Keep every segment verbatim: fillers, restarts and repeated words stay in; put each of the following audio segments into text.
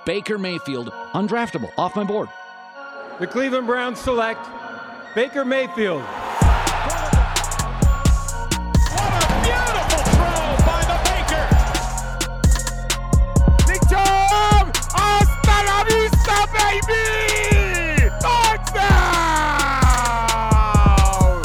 Baker Mayfield, undraftable, off my board. The Cleveland Browns select Baker Mayfield. What a beautiful throw by the Baker. Nick Chubb, hasta la vista, baby! Touchdown!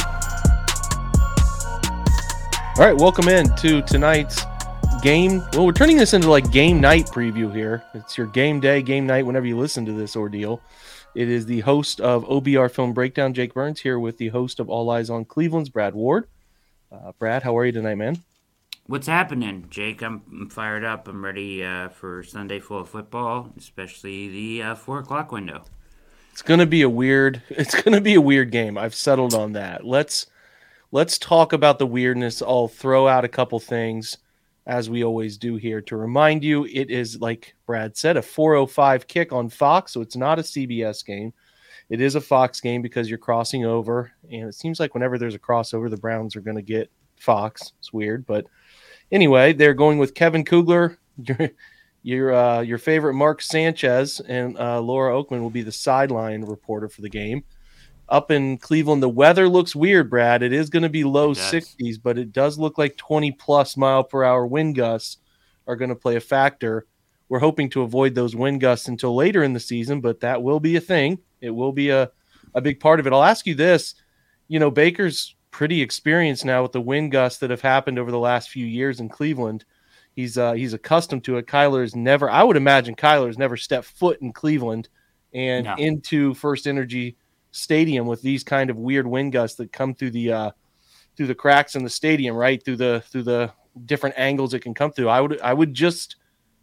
All right, welcome in to tonight's game. Well, we're turning this into like game night preview here. It's your game day, game night whenever you listen to this ordeal. It is the host of O B R Film Breakdown, Jake Burns, here with the host of All Eyes on Cleveland's Brad Ward. Uh, Brad, how are you tonight, man? What's happening, Jake? I'm, I'm fired up. I'm ready uh, for Sunday full of football, especially the uh, four o'clock window. It's gonna be a weird. It's gonna be a weird game. I've settled on that. Let's let's talk about the weirdness. I'll throw out a couple things, as we always do here, to remind you, it is, like Brad said, a four oh five kick on Fox, so it's not a C B S game. It is a Fox game because you're crossing over, and it seems like whenever there's a crossover, the Browns are going to get Fox. It's weird, but anyway, they're going with Kevin Kugler, your your, uh, your favorite Mark Sanchez, and uh, Laura Oakman will be the sideline reporter for the game. Up in Cleveland, the weather looks weird, Brad. It is going to be low sixties, but it does look like twenty-plus mile per hour wind gusts are going to play a factor. We're hoping to avoid those wind gusts until later in the season, but that will be a thing. It will be a, a big part of it. I'll ask you this. You know, Baker's pretty experienced now with the wind gusts that have happened over the last few years in Cleveland. He's uh, he's accustomed to it. Kyler's never – I would imagine Kyler's never stepped foot in Cleveland and no. into First Energy Stadium with these kind of weird wind gusts that come through the uh, through the cracks in the stadium, right through the through the different angles it can come through. I would I would just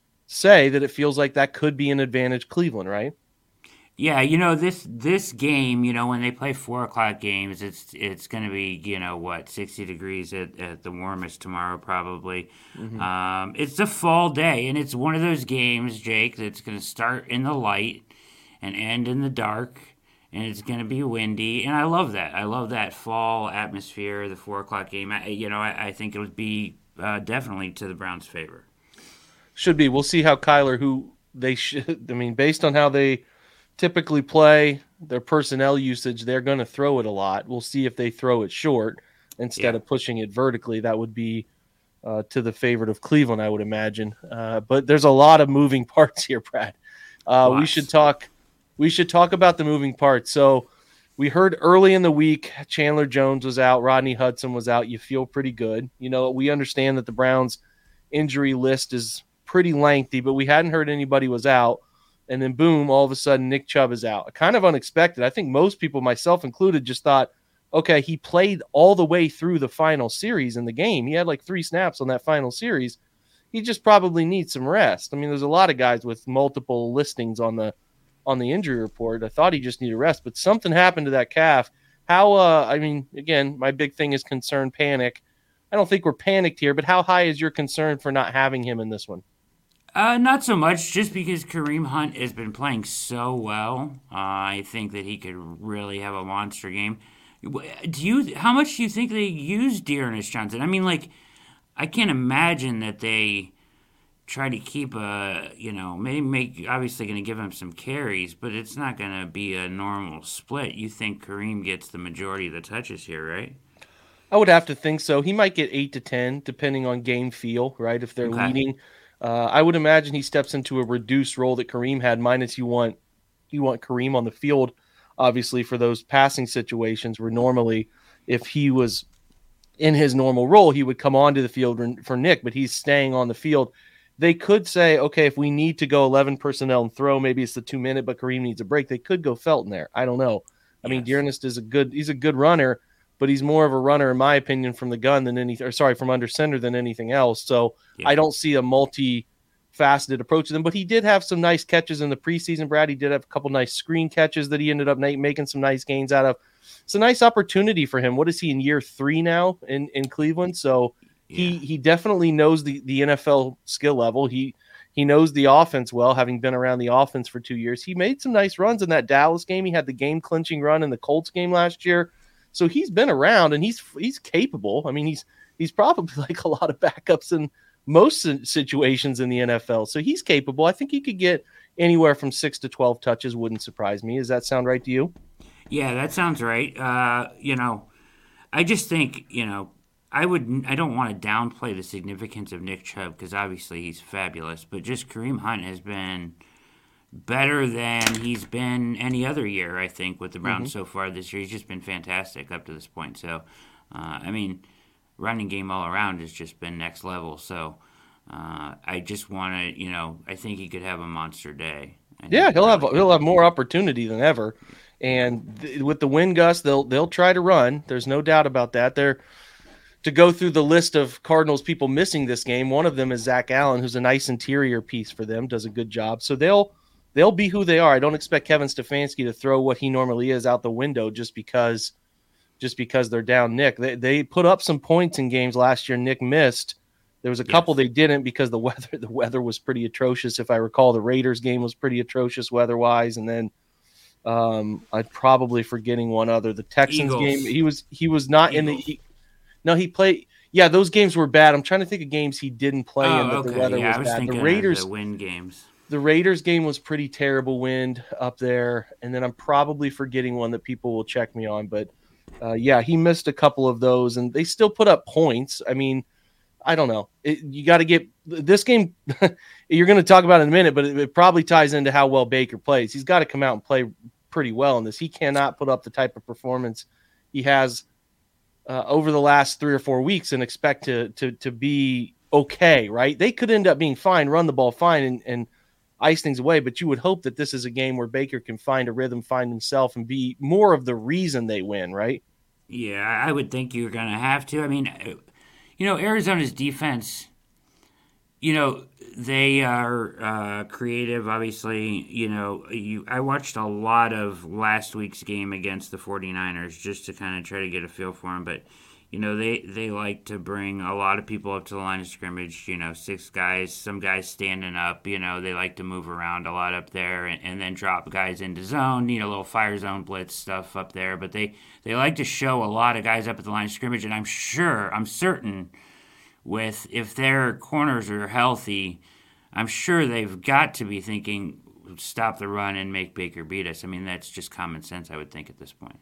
say that it feels like that could be an advantage Cleveland, right? Yeah, you know this this game, you know when they play four o'clock games, it's it's going to be you know what sixty degrees at, at the warmest tomorrow probably. Mm-hmm. Um, it's a fall day, and it's one of those games, Jake, that's going to start in the light and end in the dark. And it's going to be windy, and I love that. I love that fall atmosphere, the four o'clock game. I, you know, I, I think it would be uh, definitely to the Browns' favor. Should be. We'll see how Kyler, who they should, I mean, based on how they typically play, their personnel usage, they're going to throw it a lot. We'll see if they throw it short instead yeah. of pushing it vertically. That would be uh, to the favorite of Cleveland, I would imagine. Uh, but there's a lot of moving parts here, Brad. Uh, we should talk. We should talk about the moving parts. So we heard early in the week, Chandler Jones was out, Rodney Hudson was out. You feel pretty good. You know, we understand that the Browns injury list is pretty lengthy, but we hadn't heard anybody was out. And then boom, all of a sudden Nick Chubb is out. Kind of unexpected. I think most people, myself included, just thought, okay, he played all the way through the final series in the game. He had like three snaps on that final series. He just probably needs some rest. I mean, there's a lot of guys with multiple listings on the on the injury report. I thought he just needed rest, but something happened to that calf. How, uh, I mean, again, my big thing is concern, panic. I don't think we're panicked here, but how high is your concern for not having him in this one? Uh, not so much, just because Kareem Hunt has been playing so well. Uh, I think that he could really have a monster game. Do you? How much do you think they use Dearness Johnson? I mean, like, I can't imagine that they try to keep a, you know, maybe make, obviously going to give him some carries, but it's not going to be a normal split. You think Kareem gets the majority of the touches here, right? I would have to think so. He might get eight to ten, depending on game feel, right? If they're okay. leading, uh, I would imagine he steps into a reduced role that Kareem had, minus you want, you want Kareem on the field, obviously, for those passing situations where normally if he was in his normal role, he would come onto the field for Nick, but he's staying on the field. They could say, okay, if we need to go eleven personnel and throw, maybe it's the two minute, but Kareem needs a break. They could go Felton there. I don't know. I yes. mean, Dearness is a good, he's a good runner, but he's more of a runner, in my opinion, from the gun than anything, or sorry, from under center than anything else. So yeah. I don't see a multi-faceted approach to them, but he did have some nice catches in the preseason, Brad. He did have a couple nice screen catches that he ended up making some nice gains out of. It's a nice opportunity for him. What is he in year three now in, in Cleveland? So He he definitely knows the, the N F L skill level. He he knows the offense well, having been around the offense for two years. He made some nice runs in that Dallas game. He had the game-clinching run in the Colts game last year. So he's been around, and he's he's capable. I mean, he's he's probably like a lot of backups in most situations in the N F L. So he's capable. I think he could get anywhere from six to twelve touches. Wouldn't surprise me. Does that sound right to you? Yeah, that sounds right. Uh, you know, I just think, you know, I would. I don't want to downplay the significance of Nick Chubb because obviously he's fabulous, but just Kareem Hunt has been better than he's been any other year, I think, with the Browns mm-hmm. so far this year. He's just been fantastic up to this point. So, uh, I mean, running game all around has just been next level. So, uh, I just want to, you know, I think he could have a monster day. Yeah, he'll have he'll have more opportunity than ever. And th- with the wind gust, they'll they'll try to run. There's no doubt about that. They're to go through the list of Cardinals people missing this game. One of them is Zach Allen, who's a nice interior piece for them, does a good job. So they'll they'll be who they are. I don't expect Kevin Stefanski to throw what he normally is out the window just because just because they're down Nick. They they put up some points in games last year Nick missed. There was a yes. couple they didn't because the weather the weather was pretty atrocious. If I recall, the Raiders game was pretty atrocious weather-wise, and then um, I'm probably forgetting one other. The Texans Eagles. game, he was he was not Eagles. in the he, No, he played. Yeah, those games were bad. I'm trying to think of games he didn't play oh, in that okay. the weather yeah, was, I was bad. thinking The Raiders, of the wind games. The Raiders game was pretty terrible wind up there, and then I'm probably forgetting one that people will check me on. But uh, yeah, he missed a couple of those, and they still put up points. I mean, I don't know. It, you got to get this game. You're going to talk about it in a minute, but it, it probably ties into how well Baker plays. He's got to come out and play pretty well in this. He cannot put up the type of performance he has Uh, over the last three or four weeks and expect to to to be okay, right? They could end up being fine, run the ball fine, and, and ice things away, but you would hope that this is a game where Baker can find a rhythm, find himself, and be more of the reason they win, right? Yeah, I would think you're going to have to. I mean, you know, Arizona's defense, you know, they are uh, creative, obviously. You know, you I watched a lot of last week's game against the 49ers just to kind of try to get a feel for them. But, you know, they, they like to bring a lot of people up to the line of scrimmage, you know, six guys, some guys standing up. You know, they like to move around a lot up there and, and then drop guys into zone, you know, a little fire zone blitz stuff up there. But they, they like to show a lot of guys up at the line of scrimmage. And I'm sure, I'm certain with if their corners are healthy, I'm sure they've got to be thinking, stop the run and make Baker beat us. I mean, that's just common sense, I would think, at this point.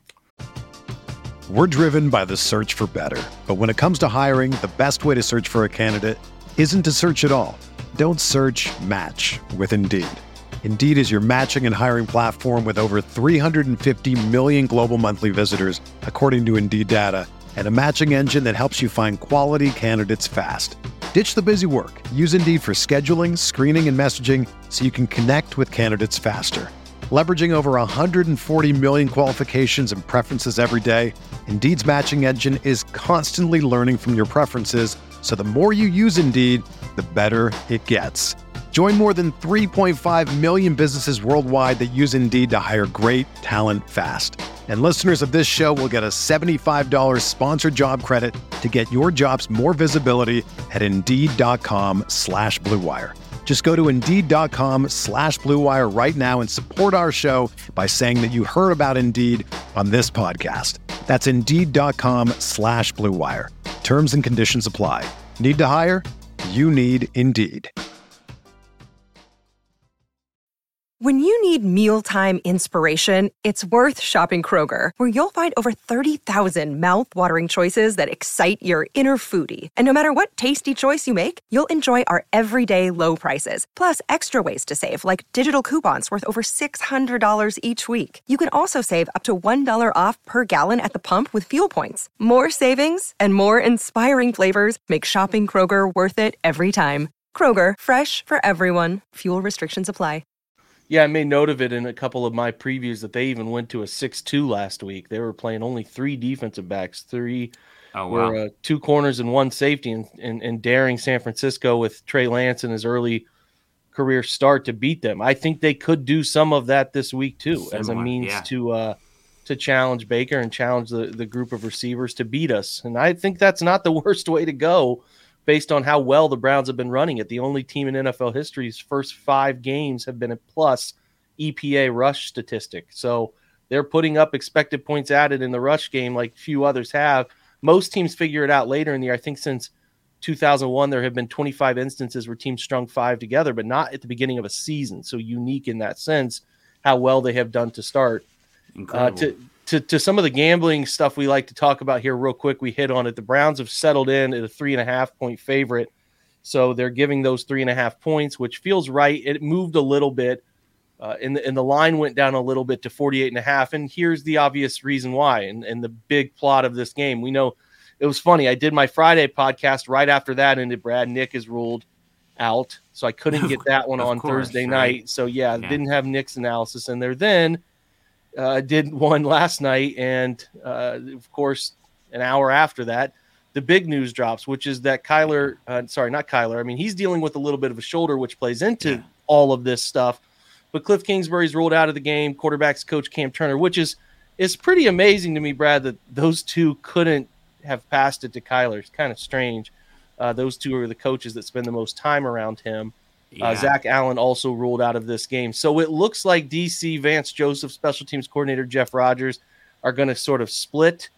We're driven by the search for better. But when it comes to hiring, the best way to search for a candidate isn't to search at all. Don't search, match with Indeed. Indeed is your matching and hiring platform with over three hundred fifty million global monthly visitors, according to Indeed data, and a matching engine that helps you find quality candidates fast. Ditch the busy work. Use Indeed for scheduling, screening, and messaging so you can connect with candidates faster. Leveraging over one hundred forty million qualifications and preferences every day, Indeed's matching engine is constantly learning from your preferences, so the more you use Indeed, the better it gets. Join more than three point five million businesses worldwide that use Indeed to hire great talent fast. And listeners of this show will get a seventy-five dollars sponsored job credit to get your jobs more visibility at Indeed.com slash Blue Wire. Just go to Indeed.com slash Blue Wire right now and support our show by saying that you heard about Indeed on this podcast. That's Indeed.com slash Blue Wire. Terms and conditions apply. Need to hire? You need Indeed. When you need mealtime inspiration, it's worth shopping Kroger, where you'll find over thirty thousand mouth-watering choices that excite your inner foodie. And no matter what tasty choice you make, you'll enjoy our everyday low prices, plus extra ways to save, like digital coupons worth over six hundred dollars each week. You can also save up to one dollar off per gallon at the pump with fuel points. More savings and more inspiring flavors make shopping Kroger worth it every time. Kroger, fresh for everyone. Fuel restrictions apply. Yeah, I made note of it in a couple of my previews that they even went to a six two last week. They were playing only three defensive backs, three oh, wow. were uh, two corners and one safety, and, and, and daring San Francisco with Trey Lance in his early career start to beat them. I think they could do some of that this week too, Similar, as a means yeah. to uh, to challenge Baker and challenge the, the group of receivers to beat us. And I think that's not the worst way to go, based on how well the Browns have been running it. The only team in N F L history's first five games have been a plus E P A rush statistic. So they're putting up expected points added in the rush game like few others have. Most teams figure it out later in the year. I think since two thousand one, there have been twenty-five instances where teams strung five together, but not at the beginning of a season. So unique in that sense, how well they have done to start. Uh, to, to, to some of the gambling stuff we like to talk about here real quick, we hit on it. The Browns have settled in at a three and a half point favorite. So they're giving those three and a half points, which feels right. It moved a little bit. Uh, and, the, and the line went down a little bit to forty-eight and a half. And here's the obvious reason why, and, and the big plot of this game. We know it was funny. I did my Friday podcast right after that, and Brad Nick is ruled out. So I couldn't get that one on course, Thursday right? night. So yeah, yeah, didn't have Nick's analysis in there. Then uh, did one last night. And uh, of course, an hour after that, the big news drops, which is that Kyler, uh, sorry, not Kyler. I mean, he's dealing with a little bit of a shoulder, which plays into yeah. all of this stuff. But Cliff Kingsbury's ruled out of the game. Quarterbacks coach Cam Turner, which is is pretty amazing to me, Brad, that those two couldn't have passed it to Kyler. It's kind of strange. Uh, those two are the coaches that spend the most time around him. Yeah. Uh, Zach Allen also ruled out of this game. So it looks like D C, Vance Joseph, special teams coordinator Jeff Rodgers are going to sort of split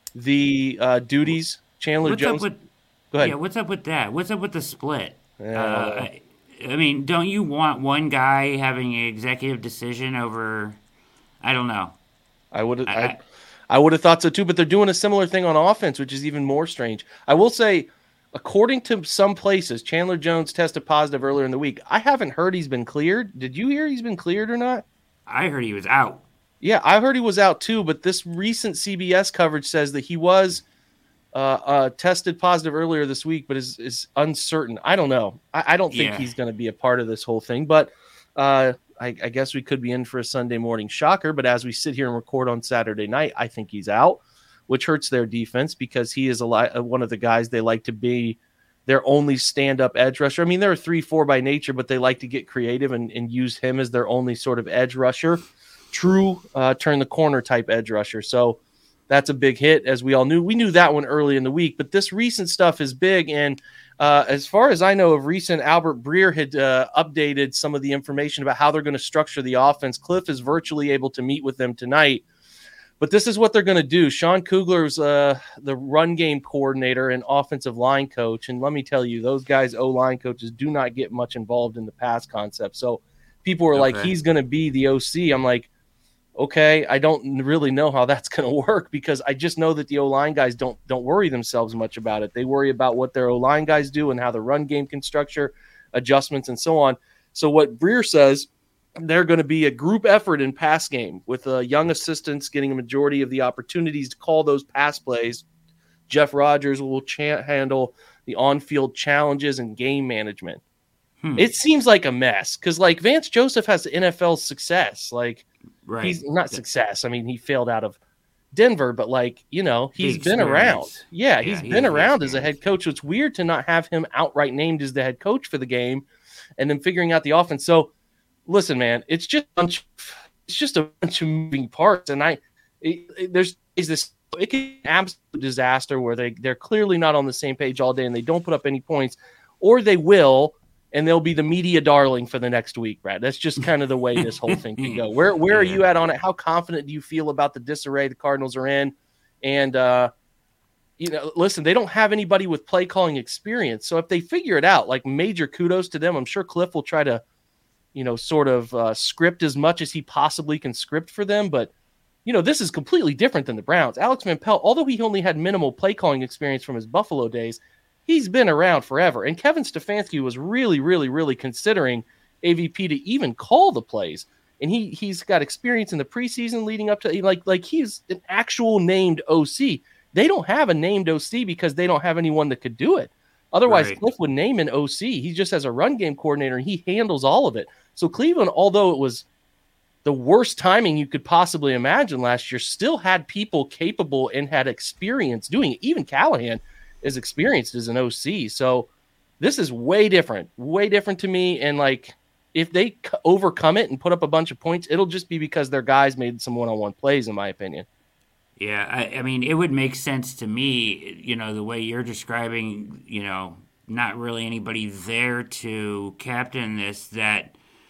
the uh, duties. Chandler what's Jones. Up with, Go ahead. Yeah, what's up with that? What's up with the split? Yeah. Uh, I mean, don't you want one guy having an executive decision over? I don't know. I would I, I, I would have thought so too, but they're doing a similar thing on offense, which is even more strange. I will say, according to some places, Chandler Jones tested positive earlier in the week. I haven't heard he's been cleared. Did you hear he's been cleared or not? I heard he was out. Yeah, I heard he was out too, but this recent C B S coverage says that he was Uh, uh, tested positive earlier this week, but is is uncertain. I don't know. I, I don't think yeah. he's going to be a part of this whole thing, but uh, I, I guess we could be in for a Sunday morning shocker. But as we sit here and record on Saturday night, I think he's out, which hurts their defense because he is a li- one of the guys they like to be their only stand-up edge rusher. I mean, they're a three four by nature, but they like to get creative and, and use him as their only sort of edge rusher, true uh, turn the corner type edge rusher. So that's a big hit, as we all knew. We knew that one early in the week, but this recent stuff is big. And uh, as far as I know of recent, Albert Breer had uh, updated some of the information about how they're going to structure the offense. Cliff is virtually able to meet with them tonight. But this is what they're going to do. Sean Kugler's uh, the run game coordinator and offensive line coach. And let me tell you, those guys, O-line coaches, do not get much involved in the pass concept. So people were okay. like, he's going to be the O C. I'm like, okay, I don't really know how that's going to work because I just know that the O-line guys don't don't worry themselves much about it. They worry about what their O-line guys do and how the run game can structure, adjustments, and so on. So what Breer says, they're going to be a group effort in pass game with uh, young assistants getting a majority of the opportunities to call those pass plays. Jeff Rodgers will cha- handle the on-field challenges and game management. Hmm. It seems like a mess because, like, Vance Joseph has N F L success. Like, right. he's not success. I mean, he failed out of Denver, but, like, you know, he's been around. Yeah, yeah he's he been around as a head coach. So it's weird to not have him outright named as the head coach for the game and then figuring out the offense. So, listen, man, it's just a bunch, it's just a bunch of moving parts. And I, it, it, there's is this, it can be an absolute disaster where they, they're clearly not on the same page all day and they don't put up any points, or they will, and they'll be the media darling for the next week, Brad. That's just kind of the way this whole thing can go. Where where yeah. are you at on it? How confident do you feel about the disarray the Cardinals are in? And, uh, you know, listen, they don't have anybody with play calling experience. So if they figure it out, like, major kudos to them. I'm sure Cliff will try to, you know, sort of uh, script as much as he possibly can script for them. But, you know, this is completely different than the Browns. Alex Van Pelt, although he only had minimal play calling experience from his Buffalo days, he's been around forever. And Kevin Stefanski was really, really, really considering A V P to even call the plays. And he, he's got experience in the preseason leading up to, like, like he's an actual named O C. They don't have a named O C because they don't have anyone that could do it. Otherwise, right. Cliff would name an O C. He just has a run game coordinator, and he handles all of it. So Cleveland, although it was the worst timing you could possibly imagine last year, still had people capable and had experience doing it. Even Callahan is experienced as an O C. So this is way different, way different to me. And, like, if they c- overcome it and put up a bunch of points, it'll just be because their guys made some one-on-one plays, in my opinion. Yeah, I, I mean, it would make sense to me, you know, the way you're describing, you know, not really anybody there to captain this, that,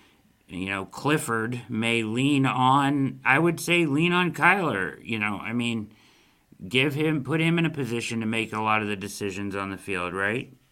you know, Clifford may lean on, I would say lean on Kyler, you know, I mean, give him, put him in a position to make a lot of the decisions on the field, right?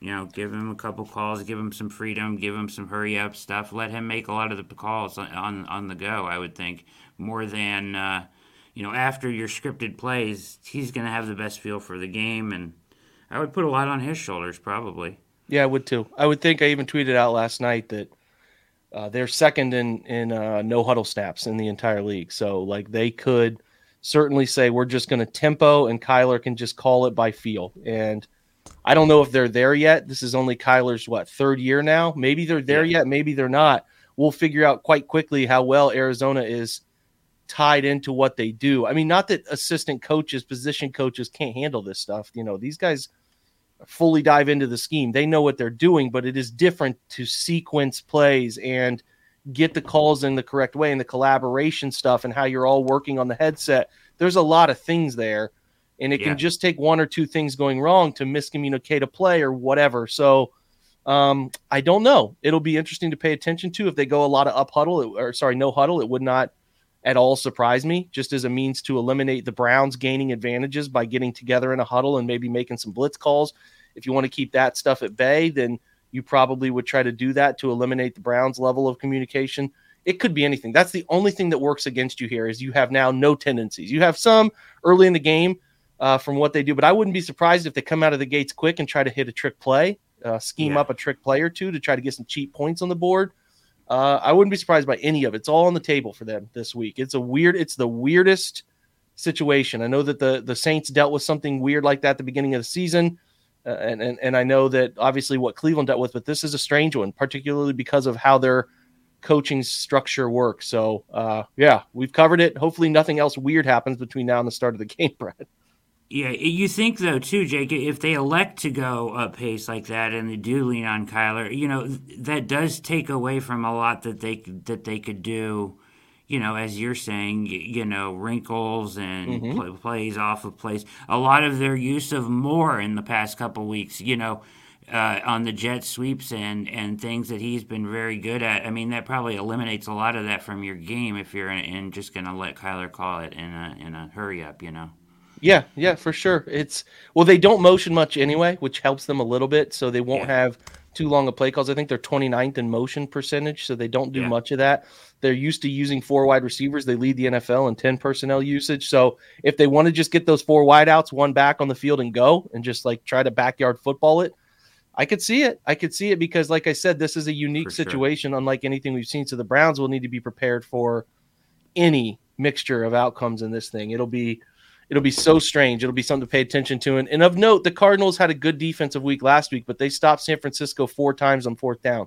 You know, give him a couple calls, give him some freedom, give him some hurry up stuff. Let him make a lot of the calls on on, on the go. I would think more than uh, you know after your scripted plays, he's going to have the best feel for the game, and I would put a lot on his shoulders probably. Yeah, I would too. I would think I even tweeted out last night that uh, they're second in in uh, no huddle snaps in the entire league. So like they could certainly say we're just going to tempo, and Kyler can just call it by feel. And I don't know if they're there yet. This is only Kyler's, what, third year now? Maybe they're there yeah. yet. Maybe they're not. We'll figure out quite quickly how well Arizona is tied into what they do. I mean, not that assistant coaches, position coaches can't handle this stuff. You know, these guys fully dive into the scheme. They know what they're doing, but it is different to sequence plays and get the calls in the correct way and the collaboration stuff and how you're all working on the headset. There's a lot of things there. And it yeah. can just take one or two things going wrong to miscommunicate a play or whatever. So um, I don't know. It'll be interesting to pay attention to. If they go a lot of up huddle, or sorry, no huddle, it would not at all surprise me, just as a means to eliminate the Browns gaining advantages by getting together in a huddle and maybe making some blitz calls. If you want to keep that stuff at bay, then you probably would try to do that to eliminate the Browns' level of communication. It could be anything. That's the only thing that works against you here is you have now no tendencies. You have some early in the game, Uh, from what they do, but I wouldn't be surprised if they come out of the gates quick and try to hit a trick play, uh, scheme yeah. up a trick play or two to try to get some cheap points on the board. Uh, I wouldn't be surprised by any of it. It's all on the table for them this week. It's a weird, it's the weirdest situation. I know that the the Saints dealt with something weird like that at the beginning of the season, uh, and, and and I know that obviously what Cleveland dealt with, but this is a strange one, particularly because of how their coaching structure works. So, uh, yeah, we've covered it. Hopefully nothing else weird happens between now and the start of the game, Brad. Yeah, you think, though, too, Jake, if they elect to go up pace like that and they do lean on Kyler, you know, that does take away from a lot that they that they could do, you know, as you're saying, you know, wrinkles and mm-hmm. play, plays off of plays. A lot of their use of Moore in the past couple weeks, you know, uh, on the jet sweeps and, and things that he's been very good at. I mean, that probably eliminates a lot of that from your game if you're in, in just going to let Kyler call it in a in a hurry up, you know. Yeah, yeah, for sure. It's well, they don't motion much anyway, which helps them a little bit, so they won't yeah. have too long of play calls. I think they're twenty-ninth in motion percentage, so they don't do yeah. much of that. They're used to using four wide receivers. They lead the N F L in ten personnel usage. So if they want to just get those four wideouts, one back on the field and go and just like try to backyard football it, I could see it. I could see it because, like I said, this is a unique for situation, sure. unlike anything we've seen. So the Browns will need to be prepared for any mixture of outcomes in this thing. It'll be It'll be so strange. It'll be something to pay attention to. And, and of note, the Cardinals had a good defensive week last week, but they stopped San Francisco four times on fourth down.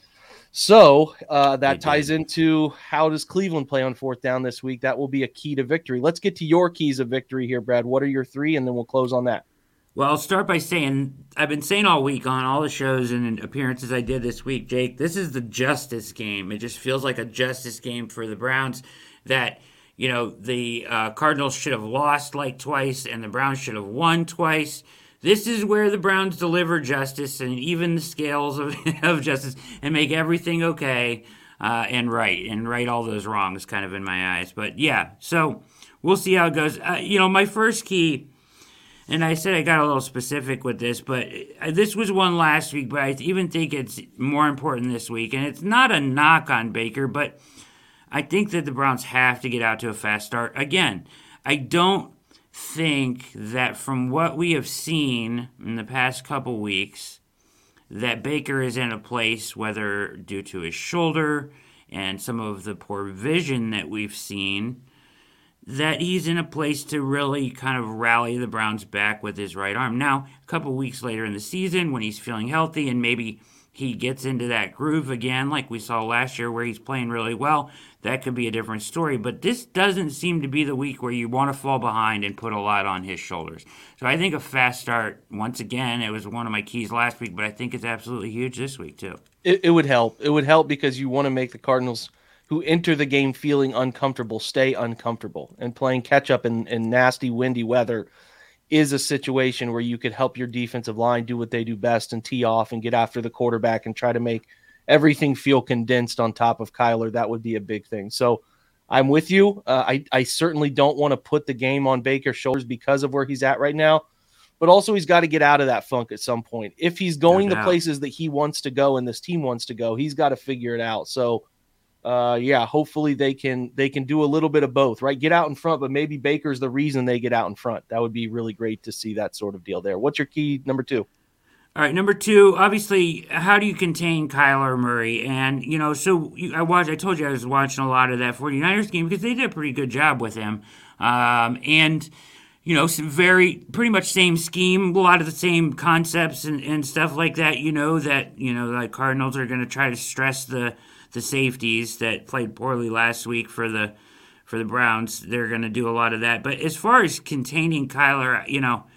So uh, that ties into how does Cleveland play on fourth down this week? That will be a key to victory. Let's get to your keys of victory here, Brad. What are your three? And then we'll close on that. Well, I'll start by saying, I've been saying all week on all the shows and appearances I did this week, Jake, this is the justice game. It just feels like a justice game for the Browns that – you know, the uh, Cardinals should have lost like twice and the Browns should have won twice. This is where the Browns deliver justice and even the scales of, of justice and make everything okay uh, and right and right all those wrongs kind of in my eyes. But, yeah, so we'll see how it goes. Uh, you know, my first key, and I said I got a little specific with this, but this was one last week, but I even think it's more important this week. And it's not a knock on Baker, but I think that the Browns have to get out to a fast start. Again, I don't think that from what we have seen in the past couple weeks that Baker is in a place, whether due to his shoulder and some of the poor vision that we've seen, that he's in a place to really kind of rally the Browns back with his right arm. Now, a couple weeks later in the season when he's feeling healthy and maybe he gets into that groove again like we saw last year where he's playing really well, that could be a different story. But this doesn't seem to be the week where you want to fall behind and put a lot on his shoulders. So I think a fast start, once again, it was one of my keys last week, but I think it's absolutely huge this week too. It, it would help. It would help because you want to make the Cardinals who enter the game feeling uncomfortable stay uncomfortable. And playing catch-up in, in nasty, windy weather is a situation where you could help your defensive line do what they do best and tee off and get after the quarterback and try to make everything feel condensed on top of Kyler. That would be a big thing. So I'm with you. Uh, I, I certainly don't want to put the game on Baker's shoulders because of where he's at right now. but also he's got to get out of that funk at some point. If he's going No the doubt. places that he wants to go and this team wants to go, he's got to figure it out. So, uh, yeah, hopefully they can they can do a little bit of both, right? Get out in front, but maybe Baker's the reason they get out in front. That would be really great to see that sort of deal there. What's your key number two? All right, number two, obviously, how do you contain Kyler Murray? And, you know, so you, I watched, I told you I was watching a lot of that 49ers game because they did a pretty good job with him. Um, and, you know, some very, pretty much same scheme, a lot of the same concepts and, and stuff like that, you know, that, you know, the Cardinals are going to try to stress the, the safeties that played poorly last week for the, for the Browns. They're going to do a lot of that. But as far as containing Kyler, you know,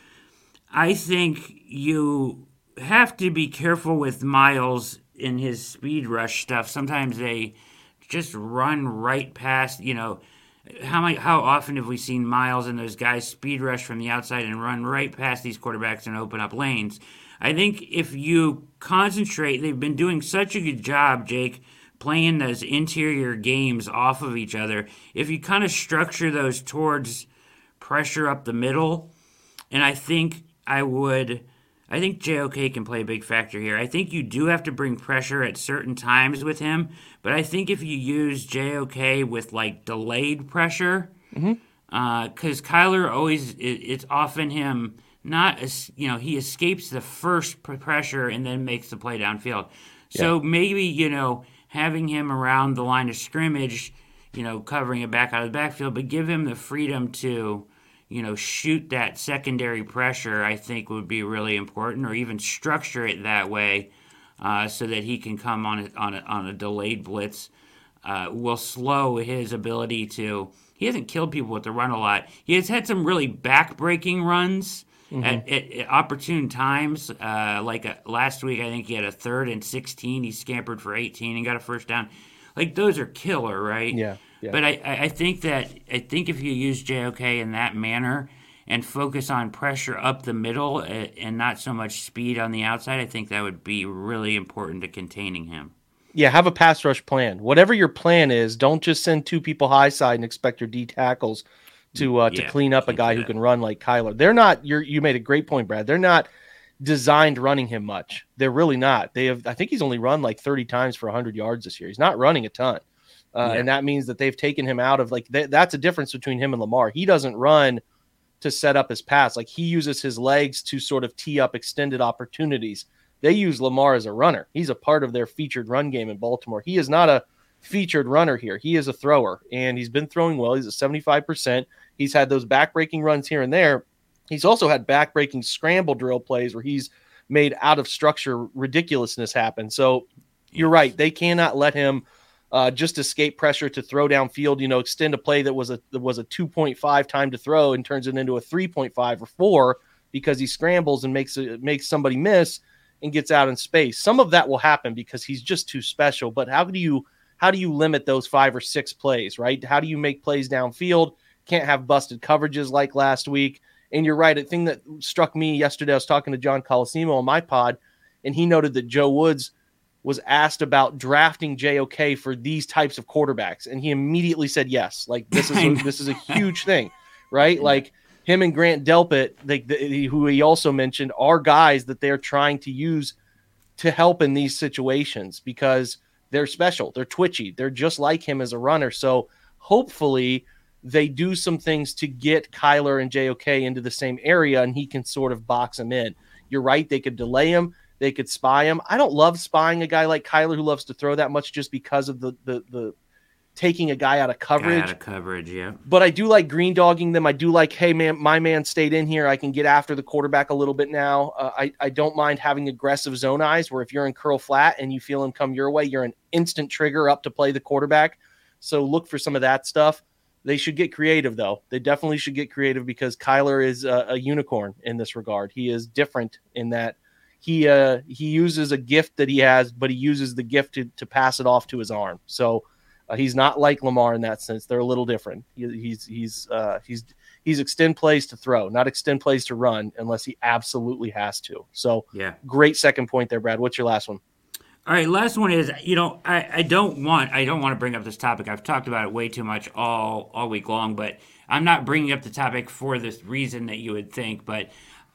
I think you have to be careful with Miles in his speed rush stuff. Sometimes they just run right past, you know, how many, how often have we seen Miles and those guys speed rush from the outside and run right past these quarterbacks and open up lanes? I think if you concentrate, they've been doing such a good job, Jake, playing those interior games off of each other. If you kind of structure those towards pressure up the middle, and I think I would... I think J O K can play a big factor here. I think you do have to bring pressure at certain times with him, but I think if you use J O K with like delayed pressure, because mm-hmm. uh, Kyler always, it, it's often him not, as, you know, he escapes the first pr- pressure and then makes the play downfield. So yeah. maybe, you know, having him around the line of scrimmage, you know, covering it back out of the backfield, but give him the freedom to, you know, shoot that secondary pressure, I think would be really important, or even structure it that way uh, so that he can come on a, on a, on a delayed blitz. Uh, will slow his ability to. He hasn't killed people with the run a lot. He has had some really back-breaking runs mm-hmm. at, at, at opportune times. Uh, like a, last week, I think he had a third and sixteen. He scampered for eighteen and got a first down. Like, those are killer, right? Yeah. Yeah. But I, I think that I think if you use J O K in that manner and focus on pressure up the middle and not so much speed on the outside, I think that would be really important to containing him. Yeah, have a pass rush plan. Whatever your plan is, don't just send two people high side and expect your D tackles to uh, to Yeah, clean up a guy who can run like Kyler. They're not. You're, you made a great point, Brad. They're not designed running him much. They're really not. They have. I think he's only run like thirty times for one hundred yards this year. He's not running a ton. Uh, yeah. And that means that they've taken him out of like th- that's a difference between him and Lamar. He doesn't run to set up his pass. Like he uses his legs to sort of tee up extended opportunities. They use Lamar as a runner. He's a part of their featured run game in Baltimore. He is not a featured runner here. He is a thrower, and he's been throwing well. He's at seventy-five percent. He's had those back-breaking runs here and there. He's also had back-breaking scramble drill plays where he's made out of structure ridiculousness happen. So you're right. They cannot let him Uh, just escape pressure to throw downfield, you know, extend a play that was a that was a two point five time to throw and turns it into a three point five or four because he scrambles and makes a, makes somebody miss and gets out in space. Some of that will happen because he's just too special. But how do you how do you limit those five or six plays, right? How do you make plays downfield? Can't have busted coverages like last week. And you're right. A thing that struck me yesterday, I was talking to John Colosimo on my pod, and he noted that Joe Woods was asked about drafting J O K for these types of quarterbacks. And he immediately said, yes, like this is, a, this is a huge thing, right? Like him and Grant Delpit, they, they, who he also mentioned, are guys that they're trying to use to help in these situations because they're special. They're twitchy. They're just like him as a runner. So hopefully they do some things to get Kyler and J O K into the same area and he can sort of box them in. You're right. They could delay him. They could spy him. I don't love spying a guy like Kyler who loves to throw that much just because of the the the taking a guy out of coverage. Guy out of coverage, yeah. But I do like green dogging them. I do like, hey, man, my man stayed in here. I can get after the quarterback a little bit now. Uh, I, I don't mind having aggressive zone eyes where if you're in curl flat and you feel him come your way, you're an instant trigger up to play the quarterback. So look for some of that stuff. They should get creative, though. They definitely should get creative because Kyler is a, a unicorn in this regard. He is different in that He uh, he uses a gift that he has, but he uses the gift to, to pass it off to his arm. So uh, he's not like Lamar in that sense. They're a little different. He, he's he's uh, he's he's extend plays to throw, not extend plays to run, unless he absolutely has to. So yeah, great second point there, Brad. What's your last one? All right, last one is, you know, I, I don't want I don't want to bring up this topic. I've talked about it way too much all all week long, but I'm not bringing up the topic for this reason that you would think, but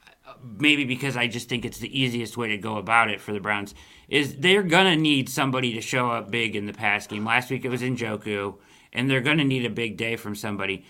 maybe because I just think it's the easiest way to go about it for the Browns, is they're going to need somebody to show up big in the pass game. Last week it was Njoku, and they're going to need a big day from somebody.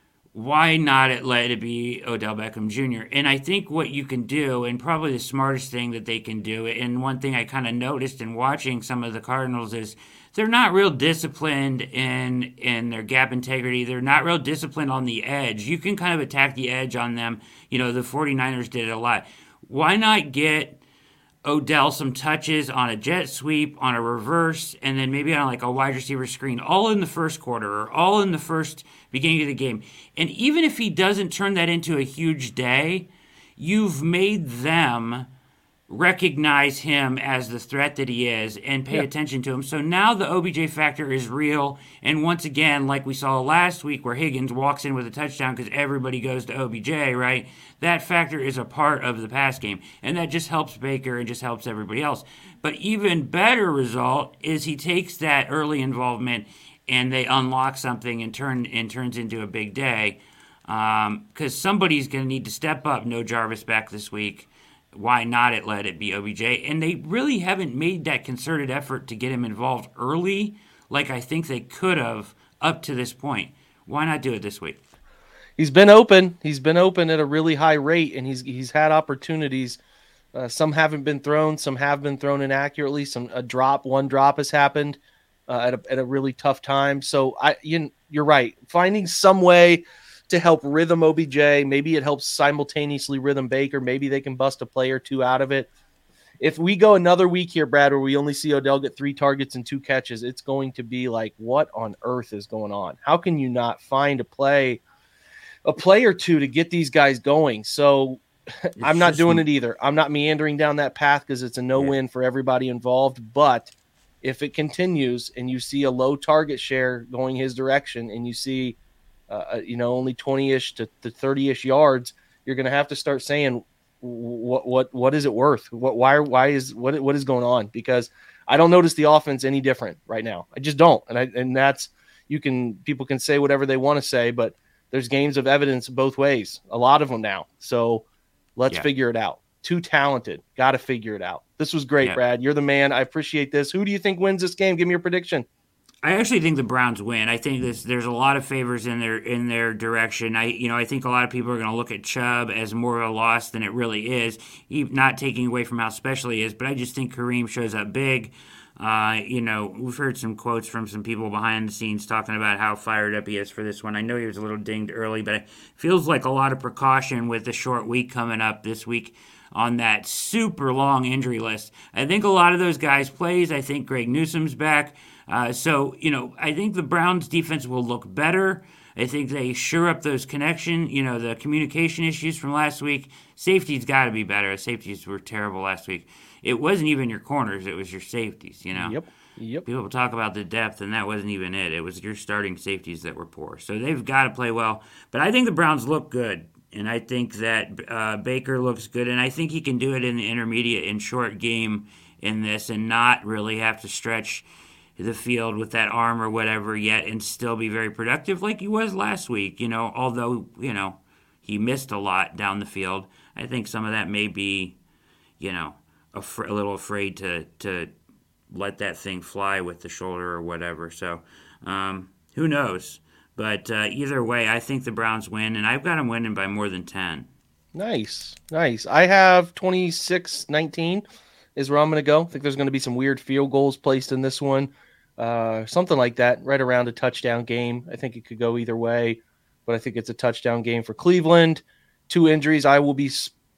Why not let it be Odell Beckham Junior? And I think what you can do, and probably the smartest thing that they can do, and one thing I kind of noticed in watching some of the Cardinals is they're not real disciplined in in their gap integrity. They're not real disciplined on the edge. You can kind of attack the edge on them. You know, the 49ers did it a lot. Why not get Odell some touches on a jet sweep, on a reverse, and then maybe on like a wide receiver screen, all in the first quarter or all in the first beginning of the game. And even if he doesn't turn that into a huge day, you've made them recognize him as the threat that he is and pay yeah. attention to him. So now the O B J factor is real. And once again, like we saw last week where Higgins walks in with a touchdown because everybody goes to O B J, right? That factor is a part of the pass game. And that just helps Baker and just helps everybody else. But even better result is he takes that early involvement and they unlock something and turn and turns into a big day. Because um, somebody's going to need to step up. No Jarvis back this week. Why not it let it be O B J? And they really haven't made that concerted effort to get him involved early like I think they could have up to this point. Why not do it this week? He's been open. He's been open at a really high rate, and he's he's had opportunities. Uh, some haven't been thrown. Some have been thrown inaccurately. Some a drop, one drop has happened uh, at, a, at a really tough time. So I, you, you're right. Finding some way to help rhythm O B J. Maybe it helps simultaneously rhythm Baker. Maybe they can bust a play or two out of it. If we go another week here, Brad, where we only see Odell get three targets and two catches, it's going to be like, what on earth is going on? How can you not find a play, a play or two to get these guys going? So I'm not doing it either. I'm not meandering down that path because it's a no-win for everybody involved. But if it continues and you see a low target share going his direction and you see Uh, you know, only twenty-ish to, to thirty-ish yards, you're going to have to start saying, what, what, what is it worth? What, why, why is, what, what is going on? Because I don't notice the offense any different right now. I just don't. And I, and that's, you can, people can say whatever they want to say, but there's games of evidence both ways, a lot of them now. So let's yeah. figure it out. Too talented. Got to figure it out. This was great, yeah. Brad. You're the man. I appreciate this. Who do you think wins this game? Give me your prediction. I actually think the Browns win. I think this, there's a lot of favors in their in their direction. I you know I think a lot of people are going to look at Chubb as more of a loss than it really is. He, not taking away from how special he is, but I just think Kareem shows up big. Uh, you know, we've heard some quotes from some people behind the scenes talking about how fired up he is for this one. I know he was a little dinged early, but it feels like a lot of precaution with the short week coming up this week on that super long injury list. I think a lot of those guys plays. I think Greg Newsom's back. Uh, so, you know, I think the Browns defense will look better. I think they sure up those connection, you know, the communication issues from last week. Safety's got to be better. Safeties were terrible last week. It wasn't even your corners. It was your safeties, you know. Yep, yep. People talk about the depth, and that wasn't even it. It was your starting safeties that were poor. So they've got to play well. But I think the Browns look good, and I think that uh, Baker looks good, and I think he can do it in the intermediate and short game in this and not really have to stretch the field with that arm or whatever yet and still be very productive like he was last week, you know, although, you know, he missed a lot down the field. I think some of that may be, you know, a, fr- a little afraid to, to let that thing fly with the shoulder or whatever. So um, who knows? But uh, either way, I think the Browns win, and I've got them winning by more than ten. Nice, nice. I have twenty-six nineteen is where I'm going to go. I think there's going to be some weird field goals placed in this one. Uh, something like that, right around a touchdown game. I think it could go either way, but I think it's a touchdown game for Cleveland. Two injuries I will be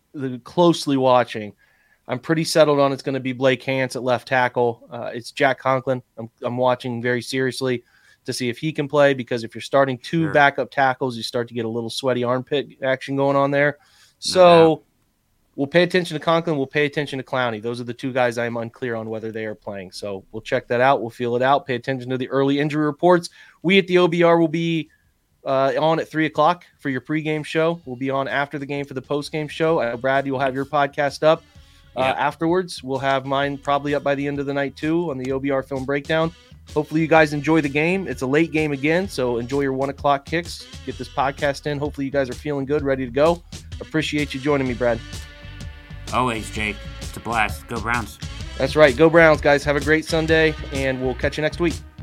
closely watching. I'm pretty settled on it's going to be Blake Hance at left tackle. Uh, it's Jack Conklin. I'm, I'm watching very seriously to see if he can play, because if you're starting two Sure. backup tackles, you start to get a little sweaty armpit action going on there. So No we'll pay attention to Conklin. We'll pay attention to Clowney. Those are the two guys I'm unclear on whether they are playing. So we'll check that out. We'll feel it out. Pay attention to the early injury reports. We at the O B R will be uh, on at three o'clock for your pregame show. We'll be on after the game for the postgame show. Uh, Brad, you'll have your podcast up uh, Yeah. afterwards. We'll have mine probably up by the end of the night too on the O B R Film Breakdown. Hopefully you guys enjoy the game. It's a late game again, so enjoy your one o'clock kicks. Get this podcast in. Hopefully you guys are feeling good, ready to go. Appreciate you joining me, Brad. Always, Jake. It's a blast. Go Browns. That's right. Go Browns, guys. Have a great Sunday, and we'll catch you next week.